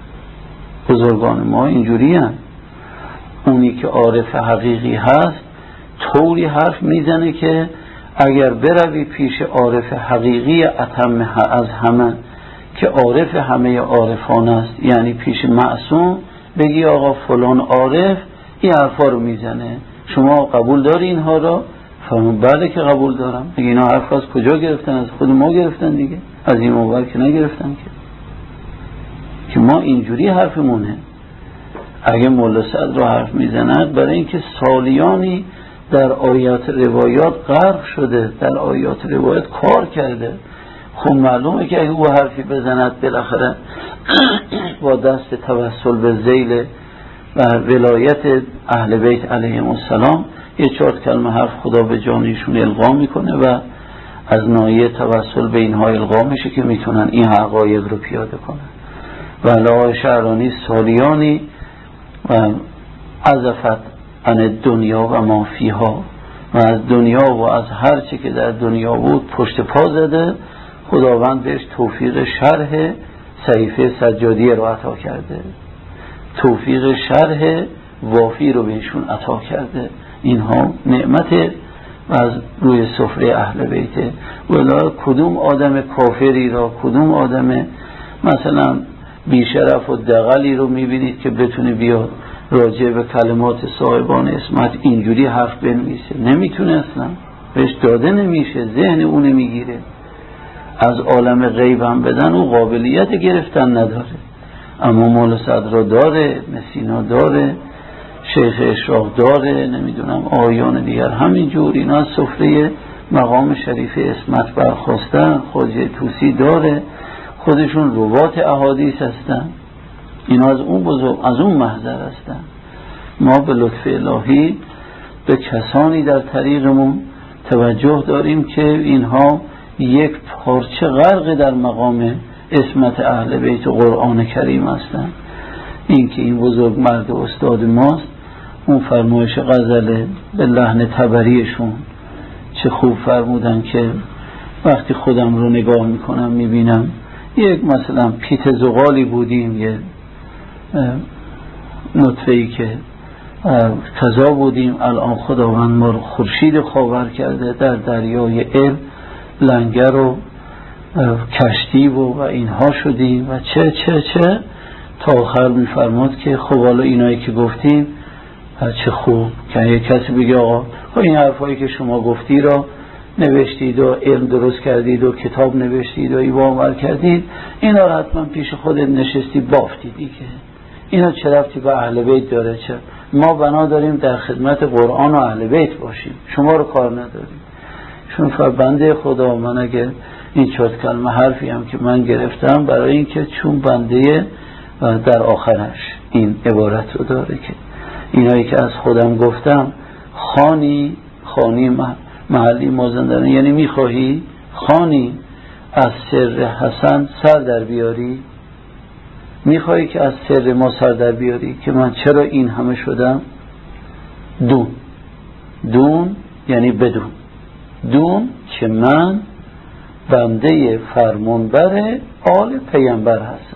بزرگان ما اینجوری هم. اونی که عارف حقیقی هست طوری حرف میزنه که اگر بروی پیش عارف حقیقی اتم از همه که عارف همه عارفان است، یعنی پیش معصوم، بگی آقا فلان عارف این حرفا رو میزنه، شما قبول داری اینها را؟ فرمون بله که قبول دارم. بگی اینا حرف از کجا گرفتن؟ از خود ما گرفتن دیگه، از این موقع که نگرفتن که ما اینجوری حرفمونه. اگه مولا صدر حرف میزند برای اینکه سالیانی در آیات روایات غرق شده، در آیات روایات کار کرده، خب معلومه که اگه او حرفی بزند بالاخره با دست توسل به ذیل و ولایت اهل بیت علیهم السلام یه 4 کلمه حرف خدا به جانشون القا میکنه و از ناحیه توسل به اینها القا میشه که میتونن این حقایق رو پیاده کنن. و آقای شعرانی سالیانی و عزفت عن دنیا و ما فیها و از دنیا و از هر چی که در دنیا بود پشت پا زده. خداوند بهش توفیق شرح صحیفه سجادیه رو عطا کرده، توفیق شرح وافی رو بهشون عطا کرده. اینها نعمت از روی سفره اهل بیته. ولی کدوم آدم کافری را، کدوم آدم مثلا بیشرف و دغلی رو میبینید که بتونه بیاد راجع به کلمات صاحبان اسمت اینجوری حرف بنویسه، نمیتونه اصلا، بهش داده نمیشه، ذهن اون نمیگیره. از عالم غیب هم بدن و قابلیت گرفتن نداره، اما مولا صدرا داره، مسینا داره، شیخ اشراق داره، نمیدونم آیان دیگر همینجور. اینا از سفره مقام شریف اسمت برخواستن. خواجه طوسی داره، خودشون روات احادیث هستن. اینا از اون بزرگ، از اون محضر هستن. ما به لطف الهی به کسانی در طریقمون توجه داریم که اینها یک پارچه غرق در مقام اسمت اهل بیت قرآن کریم هستن. این که این بزرگ مرد استاد ماست، اون فرمایش غزل به لحن تبریشون چه خوب فرمودن که وقتی خودم رو نگاه میکنم میبینم یک مثلا پیت زغالی بودیم، یه نطفه‌ای که کذا بودیم، الان خداوند ما رو خورشید خاور کرده، در دریای علم لنگر و کشتی و اینها شدیم و چه تا آخر میفرماد که خب حالا اینایی که گفتیم چه خوب که یک کسی بگه آقا این حرفایی که شما گفتی را نوشتید و علم درست کردید و کتاب نوشتید و ایوامر کردید، اینا را حتما پیش خودت نشستی بافتی دیگه، اینا چه ربطی به اهل بیت داره؟ چه ما بنا داریم در خدمت قرآن و اهل بیت باشیم، شما رو کار نداریم. چون بنده خدا، من اگه این 4 کلمه حرفی هم که من گرفتم برای این که چون بنده در آخرش این عبارت رو داره که اینایی که از خودم گفتم خانی محلی مازندران، یعنی میخواهی خانی از سر حسن سر در بیاری، میخواهی که از سر ما سر در بیاری که من چرا این همه شدم؟ دون یعنی بدون، دون که من بنده فرمانبر آل پیامبر هستم.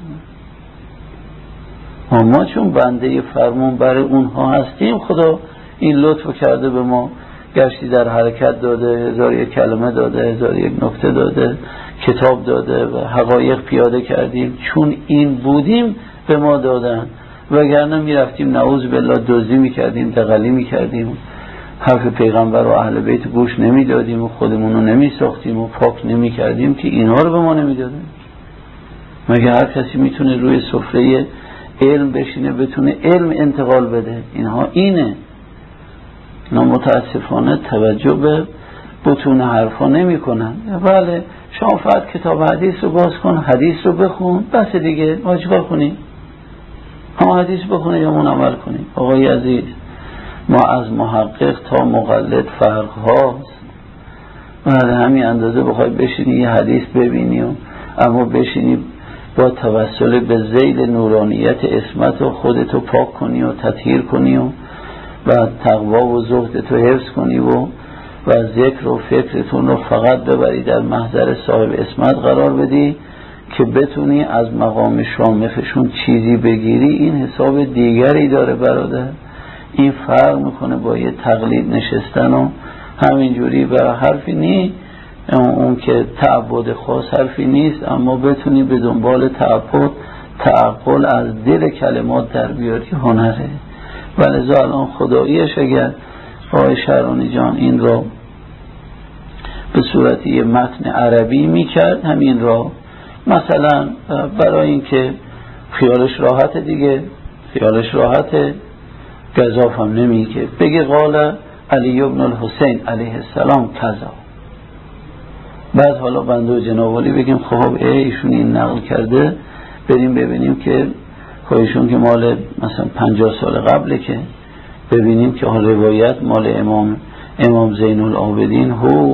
ما چون بنده فرمانبر اونها هستیم، خدا این لطف کرده به ما، گشتی در حرکت داده، 1001 کلمه داده، 1001 نکته داده، کتاب داده و حقایق پیاده کردیم. چون این بودیم به ما دادن، وگرنه میرفتیم نعوذ بالله دزدی میکردیم، دغلی میکردیم، حرف پیغمبر و اهل بیت گوش نمیدادیم و خودمونو نمیساختیم و پاک نمیکردیم که اینها رو به ما نمیدادن. مگه هر کسی میتونه روی سفره علم بشینه بتونه علم انتقال بده؟ اینها اینه. اینا متاسفانه توجه به بطون حرفا نمی کنن. بله شما فقط کتاب حدیث رو باز کن، حدیث رو بخون، بس دیگه ما چیکار کنیم؟ اما حدیث بخونه یا من عمل کنیم؟ آقای عزیز، ما از محقق تا مقلد فرق هاست. بله همین اندازه بخوای بشینی یه حدیث ببینی اما بشینی با توسل به ذیل نورانیت اسمت و خودتو پاک کنی و تطهیر کنی و تقوا و زهدتو حفظ کنی و ذکر و فکرتون رو فقط ببری در محضر صاحب اسمت قرار بدی که بتونی از مقام شامخشون چیزی بگیری، این حساب دیگری داره برادر. این فرق میکنه با یه تقلید نشستن و همینجوری و حرفی نی، اون که تعبد خاص حرفی نیست، اما بتونی به دنبال تعقل از دل کلمات در بیاری هنره. ولذا الان خداییش اگر آقای شهرانی جان این را به صورت یه متن عربی میکرد، همین را مثلا برای اینکه خیالش راحت دیگه، خیالش راحته، گزاف هم نمیگه، بگه قال علی ابن الحسین علیه السلام کذا، بعد حالا بنده و جناب علی بگیم خب ایشون این نقل کرده، بریم ببینیم که خواهیشون که مال مثلا 50 سال قبله، که ببینیم که روایت مال امام زین العابدین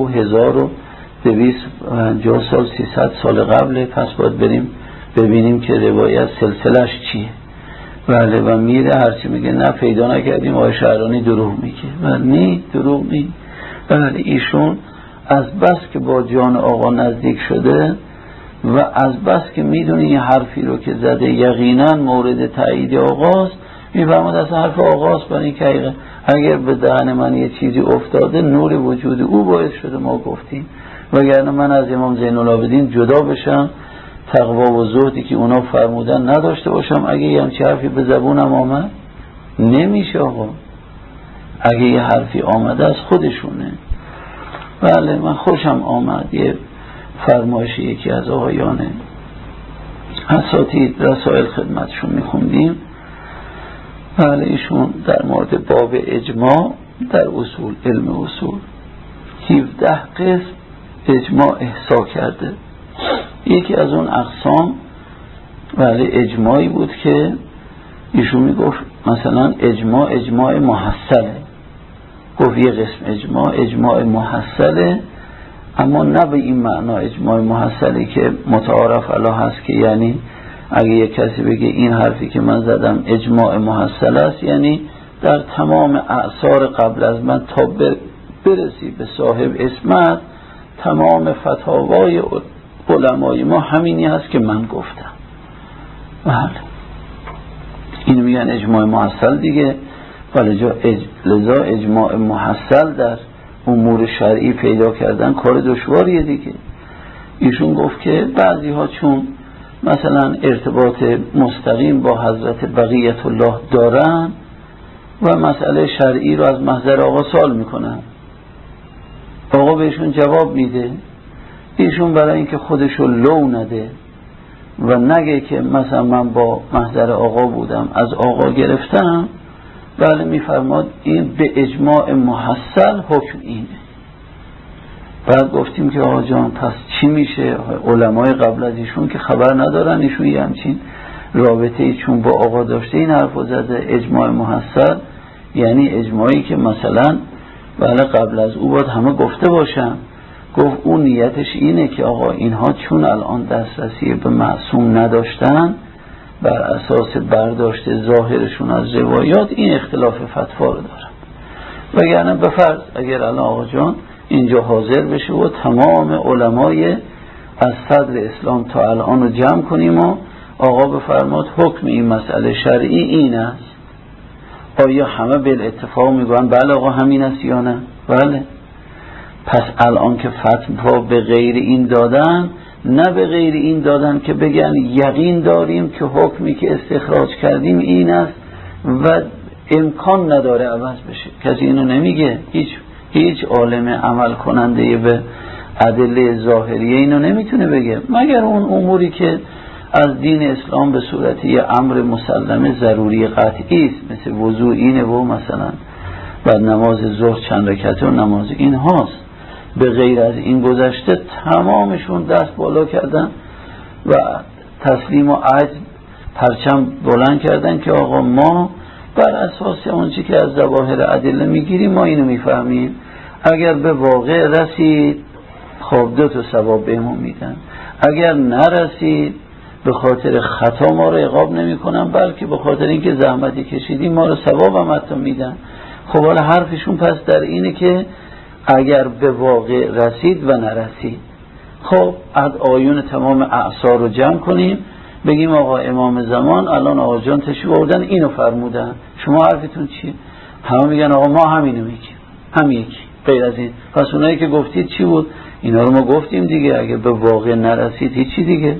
1250 سال 300 سال قبله، پس باید بریم ببینیم که روایت سلسلش چیه. بله و میره هرچی میگه نه پیدا نکردیم، آقای شهرانی دروغ میگه. بله دروغ نی. بله ایشون از بس که با جان آقا نزدیک شده و از بس که میدونه این حرفی رو که زده یقینا مورد تایید آقاست، میفهمد اصلا حرف آقاست، برای این که اگر به دهن من یه چیزی افتاده نور وجود او باعث شده ما گفتیم، وگرنه من از امام زین العابدین جدا بشم، تقوا و زهدی که اونا فرمودن نداشته باشم، اگه یه همچه حرفی به زبونم آمد نمیشه آقا. اگه یه حرفی آمده از خودشونه. بله من خوشم آمد یه فرمایش یکی از آقایان اساتید رسائل خدمتشون میخوندیم. بله ایشون در مورد باب اجماع در اصول علم اصول 17 قسم اجماع احصا کرده. یکی از اون اقسام بله اجماعی بود که ایشون میگفت مثلا اجماع محصله. گفت یه قسم اجماع محصله، اما نه به این معنا اجماع محصلی که متعارف علیه هست که یعنی اگه یه کسی بگه این حرفی که من زدم اجماع محصل است، یعنی در تمام اعصار قبل از من تا برسی به صاحب اسمت تمام فتاوای علمای ما همینی هست که من گفتم. بله این میگن اجماع محصل دیگه. لذا اجماع محصل در امور شرعی پیدا کردن کار دشواریه دیگه. ایشون گفت که بعضی ها چون مثلا ارتباط مستقیم با حضرت بقیت الله دارن و مسئله شرعی رو از محضر آقا سوال میکنن، آقا بهشون جواب میده، ایشون برای اینکه خودشو لو نده و نگه که مثلا من با محضر آقا بودم از آقا گرفتم، بله میفرماد این به اجماع محصل حکم اینه. بعد گفتیم که آقا جان پس چی میشه؟ علمای قبل از ایشون که خبر ندارن ایشون یه همچین رابطه ای چون با آقا داشته این حرفو زده اجماع محصل، یعنی اجماعی که مثلا بله قبل از او باید همه گفته باشن. گفت اون نیتش اینه که آقا اینها چون الان دسترسی به معصوم نداشتن، بر اساس برداشت ظاهرشون از روایات این اختلاف فتوا رو دارن. وگرنه به فرض اگر الان آقا جان اینجا حاضر بشه و تمام علمای از صدر اسلام تا الان رو جمع کنیم و آقا بفرماد حکم این مسئله شرعی این است، آیا همه بالاتفاق میگن بله آقا همین است یا نه؟ بله. پس الان که فتوا به غیر این دادن، نه به غیر این دادن که بگن یقین داریم که حکمی که استخراج کردیم این است و امکان نداره عوض بشه. کسی اینو نمیگه، هیچ عالم عمل کننده به ادله ظاهریه اینو نمیتونه بگه، مگر اون اموری که از دین اسلام به صورت یه امر مسلمه ضروری قطعی است، مثل وضوء اینه و مثلا بعد نماز ظهر چند رکعته و نماز این هاست. به غیر از این گذشته تمامشون دست بالا کردن و تسلیم و عجز پرچم بلند کردن که آقا ما بر اساس اون چی که از ظواهر ادله میگیریم ما اینو میفهمیم، اگر به واقع رسید خب 2 تا ثواب بهمون میدن، اگر نرسید به خاطر خطا ما رو عقاب نمی کنن، بلکه به خاطر اینکه زحمتی کشیدیم ما رو ثواب هم حتی میدن. خب حالا حرفشون پس در اینه که اگر به واقع رسید و نرسید، خب آیون تمام اعصار رو جمع کنیم بگیم آقا امام زمان الان آقا جان تشریف آوردن اینو فرمودن، شما حرفتون چیه؟ همه میگن آقا ما همینو میگیم، هم یکی غیر از این. پس اونایی که گفتید چی بود؟ اینا رو ما گفتیم دیگه، اگه به واقع نرسید هیچی دیگه.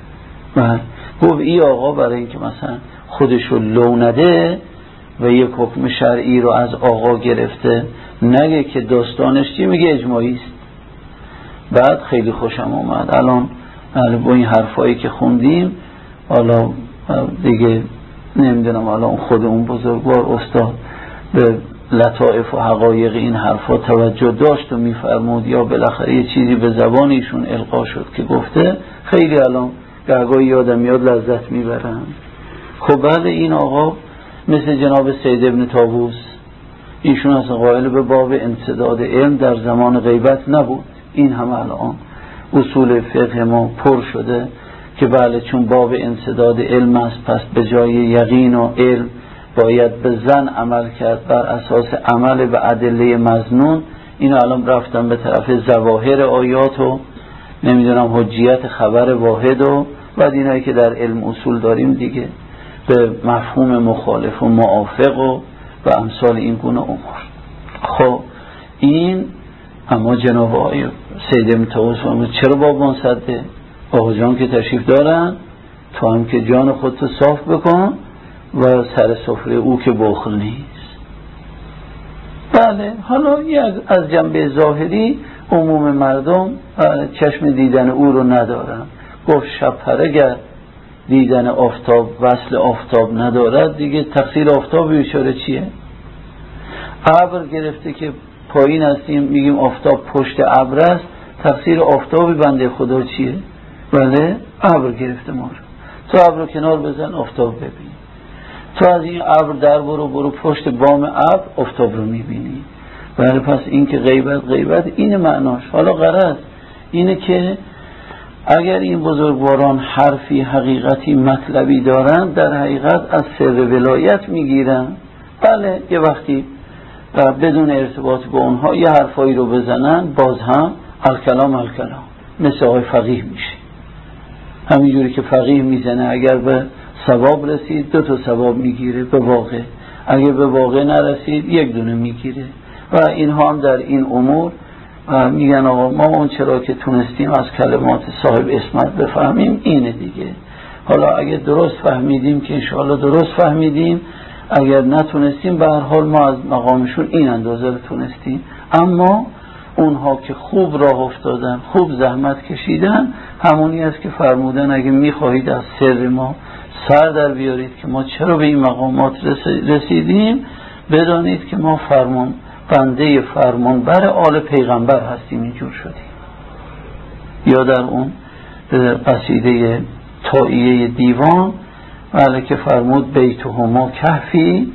گفت ای آقا برای اینکه مثلا خودشو لو نده و یک حکم شرعی رو از آقا گرفته، نگه که داستانش چی میگه اجماعی است. بعد خیلی خوشم اومد الان با این حرفایی که خوندیم، حالا دیگه نمیدونم حالا خود اون بزرگوار استاد به لطائف و حقایق این حرفا توجه داشت و میفرمود یا بالاخره یه چیزی به زبان ایشون القا شد که گفته، خیلی الان گاهی یادم میاد لذت میبرم. خب بعد این آقا مثل جناب سید ابن طاووس، ایشون اصلا قائل به باب انسداد علم در زمان غیبت نبود. این هم الان اصول فقه ما پر شده که بله چون باب انسداد علم است پس به جای یقین و علم باید به ظن عمل کرد بر اساس عمل به ادله مظنون. اینو الان رفتم به طرف ظواهر آیات و نمیدونم حجیت خبر واحد و بعد اینایی که در علم اصول داریم دیگه به مفهوم مخالف و موافق و امثال این گونه امور. خب این اما جناب آقای سید ابن طاووس چرا باب منصده؟ آقا جان که تشریف دارن تو هم که جان خودتو صاف بکن و سر سفره او که بخل نیست. بله، حالا از جنبه ظاهری عموم مردم چشم دیدن او رو ندارن. گفت شب پرگر دیدن آفتاب وصل آفتاب ندارد دیگه، تقصیر آفتاب بیچاره چیه؟ ابر گرفته که پایین هستیم میگیم آفتاب پشت ابر است، تقصیر آفتابی بنده خدا چیه؟ بله، ابر گرفته ما رو. تو ابر رو کنار بزن آفتاب ببین، تو از این ابر در برو پشت بام ابر آفتاب رو میبینی. بله، پس این که غیبت این معناش. حالا غرض اینه که اگر این بزرگواران حرفی حقیقتی مطلبی دارن، در حقیقت از سر ولایت میگیرن. بله، یه وقتی بدون ارتباط با اونها یه حرفایی رو بزنن، باز هم الکلام مثل آقای فقیه میشه. همینجوری که فقیه میزنه اگر به ثواب رسید 2 ثواب میگیره به واقع، اگر به واقع نرسید 1 میگیره. و اینها هم در این امور میگن آقا ما اون چرا که تونستیم از کلمات صاحب اسمت بفهمیم اینه دیگه. حالا اگه درست فهمیدیم که انشاءالله درست فهمیدیم، اگر نتونستیم به هر حال ما از مقامشون این اندازه رو تونستیم. اما اونها که خوب راه افتادن، خوب زحمت کشیدن، همونی است که فرمودن اگه میخواهید از سر ما سر در بیارید که ما چرا به این مقامات رسیدیم، بدانید که ما بنده فرمانبر آل پیغمبر هستیم، اینجور شدیم. یا در اون قصیده طائیه دیوان ولی که فرمود بیتهما کهفی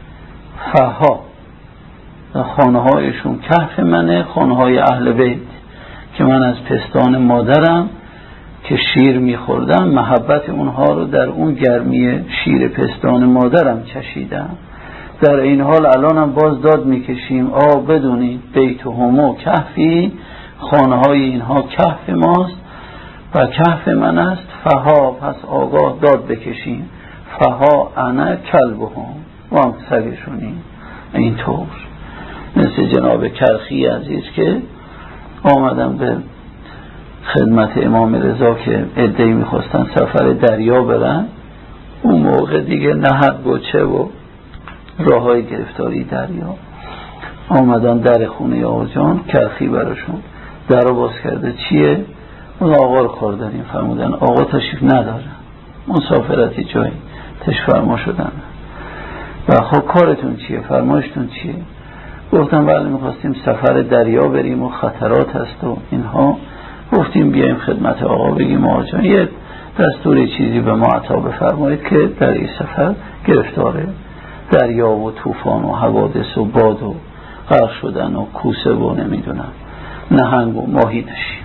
فها، خانه هایشون کهف منه، خانه های اهل بیت که من از پستان مادرم که شیر میخوردم محبت اونها رو در اون گرمی شیر پستان مادرم چشیدم. در این حال الانم باز داد میکشیم بدونید بیتهما کهفی، خانه های اینها کهف ماست و کهف من است. فها، پس آگاه داد بکشیم، فها انا کلبهم، و هم سگشونیم. اینطور مثل جناب کرخی عزیز که آمدن به خدمت امام رضا که عده‌ای میخواستن سفر دریا برن، اون موقع دیگه نهب گوچه و راه های گرفتاری دریا، آمدن در خونه آقا جان، کرخی براشون در رو باز کرده. چیه؟ اون آقا رو کار داریم. فرمودن آقا تشریف ندارن، مسافرتی جایی تشریف فرما شدن. و خب کارتون چیه؟ فرمایشتون چیه؟ گفتم بله میخواستیم سفر دریا بریم و خطرات هست و اینها. گفتیم بیایم خدمت آقا بگیم آقا جان یه دستور چیزی به ما عطا بفرمایید که در این سفر گرفتاره دریا و طوفان و حوادث و باد و غرق شدن و کوسه و نمیدونم نهنگ و ماهی نشیم.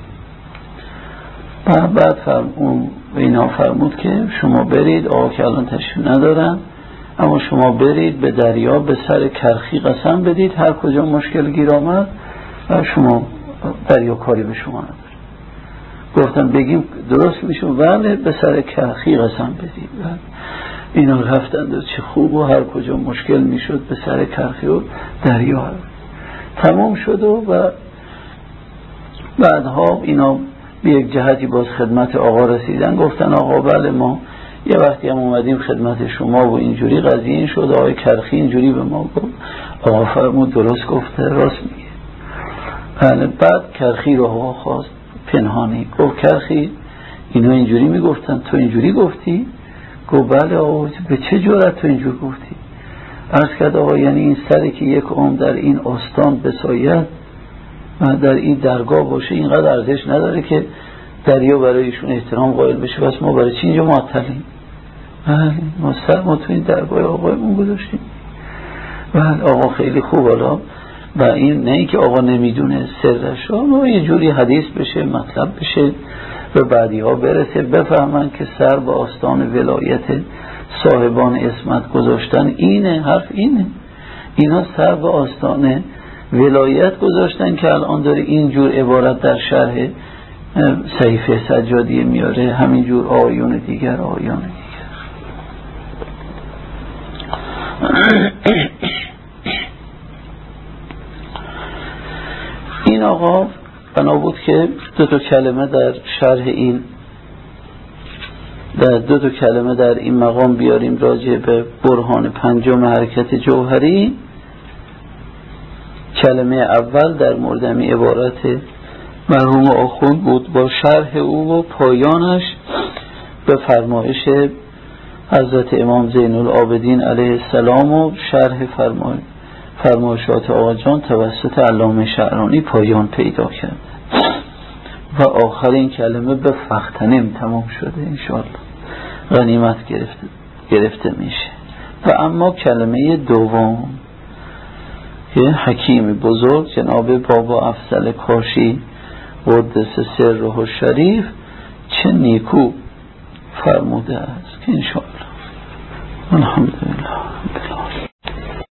بعد اینا فرمود که شما برید، آقا که الان تشریف ندارن، اما شما برید به دریا به سر کرخی قسم بدید هر کجا مشکل گیر آمد و شما دریا کاری به شما نداره. گفتم بگیم درست میشه؟ بله، به سر کرخی قسم بدید. اینا رفتند و چه خوب و هر کجا مشکل میشد به سر کرخی و دریا تمام شد. و بعدها اینا به یک جهتی باز خدمت آقا رسیدن، گفتن آقا بله ما یه وقتی هم اومدیم خدمت شما و اینجوری قضیه این شد، آقای کرخی اینجوری به ما گفت. آقا فرمود درست گفته، راست میگه. بله. بعد کرخی رو آقا خواست پنهانی، گفت کرخی اینا اینجوری میگفتن تو اینجوری گفتی؟ گفت بله آقا، به چه جرأت تو اینجور گفتی؟ عرض کرد آقا یعنی این سری که یک عمر در این آستان بساید و در این درگاه باشه اینقدر ارزش نداره که دریا برایشون احترام قائل بشه؟ بس ما برای چی اینجا معطلیم؟ ما سر ما تو این درگاه آقایمون گذاشتیم. آقا خیلی خوب. حالا و این نه ای که آقا نمیدونه سرش، اما یه جوری حدیث بشه، مطلب بشه، به بعدی ها برسه بفهمن که سر به آستان ولایت صاحبان اسمت گذاشتن اینه، حرف اینه. اینا سر به آستان ولایت گذاشتن که الان داره اینجور عبارت در شرح صحیفه سجادیه میاره، همینجور آیون دیگر. این آقا بنا بود که 2 کلمه در شرح این و 2 کلمه در این مقام بیاریم راجع به برهان 5 حرکت جوهری. کلمه اول در مورد عبارت مرحوم آخوند بود با شرح او و پایانش به فرمایش حضرت امام زین العابدین علیه السلام و شرح فرمایشات آقا جان توسط علامه شعرانی پایان پیدا کرد و آخرین کلمه به فختنیم تمام شده انشاءالله، غنیمت گرفته میشه. و اما کلمه دوم یه حکیم بزرگ جناب بابا افضل کاشی قدس سره الشریف چه نیکو فرموده است که انشاءالله الحمدلله.